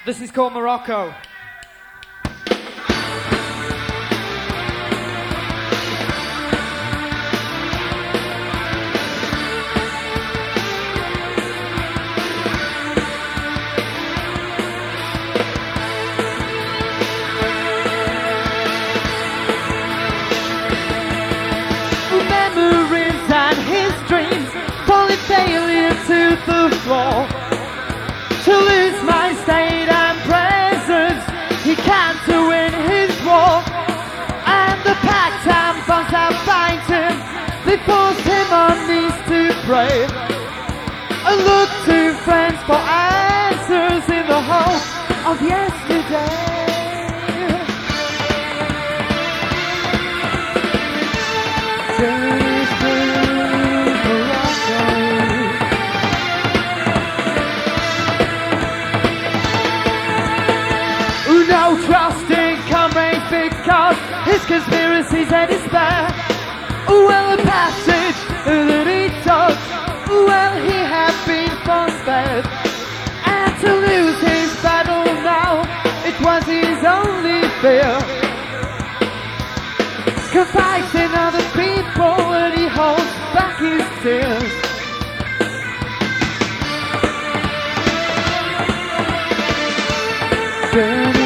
This is called Morocco. Memories and his dreams falling failure to the floor. To lose my state and presence, he can't win his war. And the packed tampons that bind him, they force him on knees to pray. And look to friends for answers in the hope of yesterday. No trust in comrades because his conspiracies and his despair. Well, the passage that he took, well, he had been spared. And to lose his battle now, it was his only fear. Confiding other people and he holds back his tears. Journey